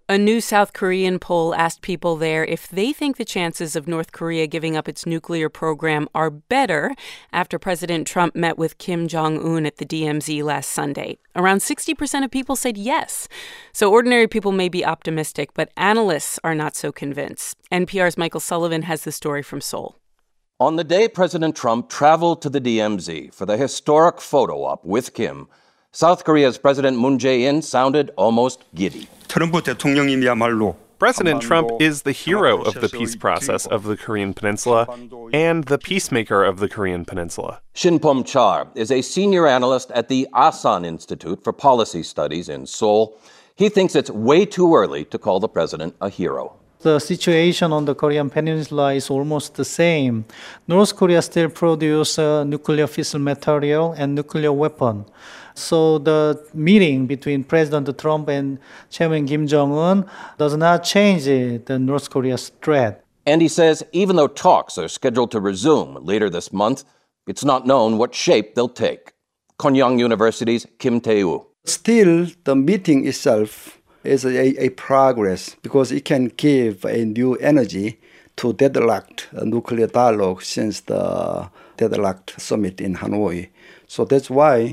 A new South Korean poll asked people there if they think the chances of North Korea giving up its nuclear program are better after President Trump met with Kim Jong-un at the DMZ last Sunday. Around 60% of people said yes. So ordinary people may be optimistic, but analysts are not so convinced. NPR's Michael Sullivan has the story from Seoul. On the day President Trump traveled to the DMZ for the historic photo op with Kim, South Korea's President Moon Jae-in sounded almost giddy. President Trump is the hero of the peace process of the Korean Peninsula and the peacemaker of the Korean Peninsula. Shinpom Char is a senior analyst at the Asan Institute for Policy Studies in Seoul. He thinks it's way too early to call the president a hero. The situation on the Korean Peninsula is almost the same. North Korea still produces nuclear fissile material and nuclear weapon. So the meeting between President Trump and Chairman Kim Jong-un does not change the North Korea's threat. And he says even though talks are scheduled to resume later this month, it's not known what shape they'll take. Konyang University's Kim Tae-woo. Still, the meeting itself is a progress because it can give a new energy to deadlocked nuclear dialogue since the deadlocked summit in Hanoi. So that's why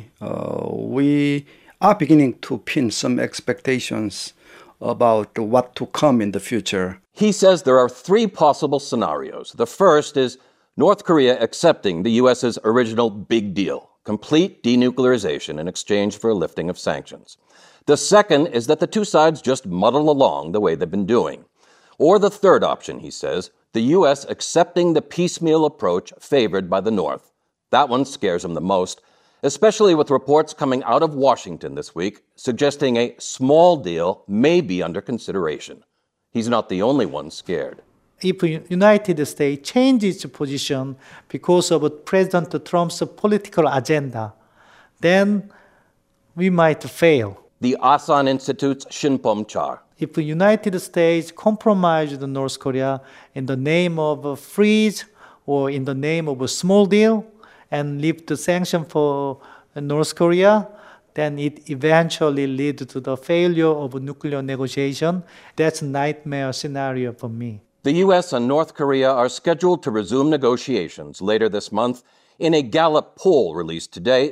we are beginning to pin some expectations about what to come in the future. He says there are three possible scenarios. The first is North Korea accepting the U.S.'s original big deal, complete denuclearization in exchange for a lifting of sanctions. The second is that the two sides just muddle along the way they've been doing. Or the third option, he says, the U.S. accepting the piecemeal approach favored by the North. That one scares him the most, especially with reports coming out of Washington this week suggesting a small deal may be under consideration. He's not the only one scared. If the United States changes its position because of President Trump's political agenda, then we might fail. The Asan Institute's Shinpom Char. If the United States compromises North Korea in the name of a freeze or in the name of a small deal and lift the sanction for North Korea, then it eventually leads to the failure of nuclear negotiation. That's a nightmare scenario for me. The U.S. and North Korea are scheduled to resume negotiations later this month. In a Gallup poll released today,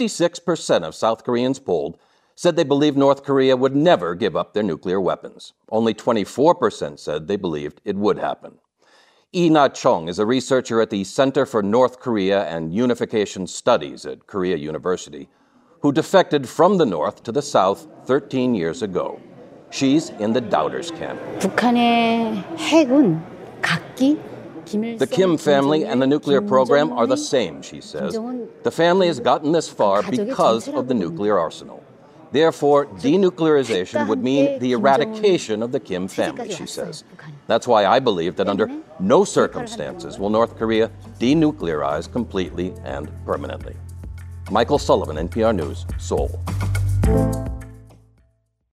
66% of South Koreans polled said they believed North Korea would never give up their nuclear weapons. Only 24% said they believed it would happen. Lee Na-chung is a researcher at the Center for North Korea and Unification Studies at Korea University, who defected from the North to the South 13 years ago. She's in the doubters camp. 북한의 핵은 각기 The Kim family and the nuclear program are the same, she says. The family has gotten this far because of the nuclear arsenal. Therefore, denuclearization would mean the eradication of the Kim family, she says. That's why I believe that under no circumstances will North Korea denuclearize completely and permanently. Michael Sullivan, NPR News, Seoul.